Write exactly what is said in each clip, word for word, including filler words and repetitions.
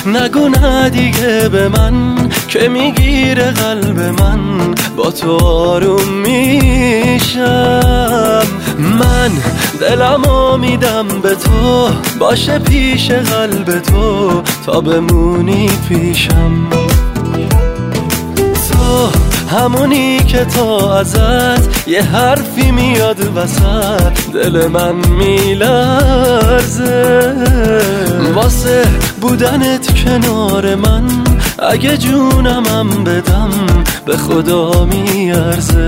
نگو نه دیگه به من که میگیره قلب من، با تو آروم میشم. من دلمو میدم به تو، باشه پیش قلب تو تا بمونی پیشم. تو همونی که تا ازت یه حرفی میاد وسط دل من میلرزه. واسه بودنت کنار من اگه جونمم بدم به خدا میارزه.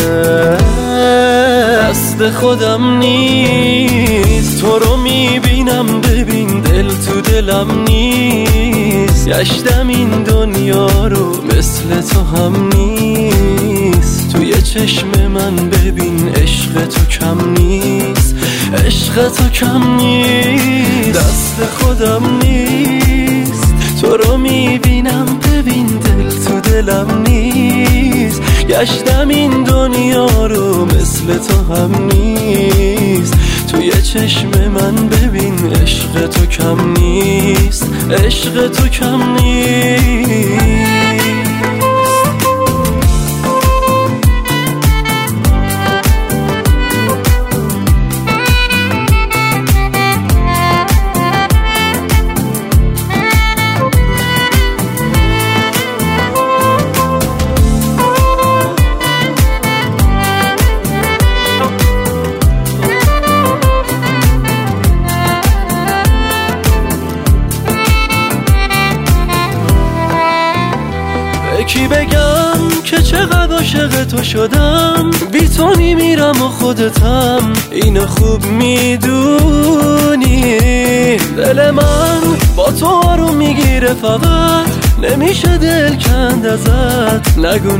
دست خودم نیست، تو رو میبینم ببین دل تو دلم نیست. گشتم این دنیا رو مثل تو هم نیست. توی چشم من ببین عشق تو کم نیست، عشق تو کم نیست. دست خودم نیست، تو رو میبینم ببین دل تو دلم نیست. گشتم این دنیا رو مثل تو هم نیست. توی چشم من ببین عشق تو کم نیست، عشق تو کم نیست. کی بگم که چقدر عاشق تو شدم، بی تو میمیرم و خودتم اینو خوب میدونی. دل من با تو آروم میگیره فقط، نمیشه دل کند ازت، نگو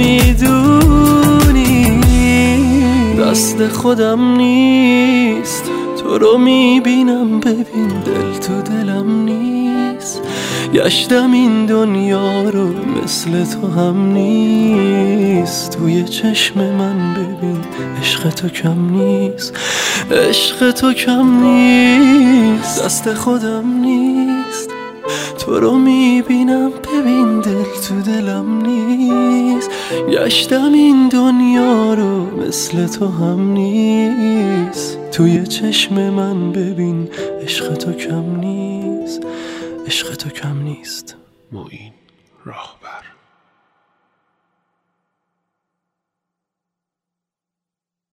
نمیدونی. دست خودم نیست، تو رو میبینم ببین دل تو دلم نیست. گشتم این دنیا رو مثل تو هم نیست. توی چشم من ببین عشق تو کم نیست، عشق تو کم نیست. دست خودم نیست، تو رو میبینم ببین دل تو دلم نیست. گشتم این دنیا رو مثل تو هم نیست. توی چشم من ببین عشق تو کم نیست، عشق تو کم نیست. معین راهبر.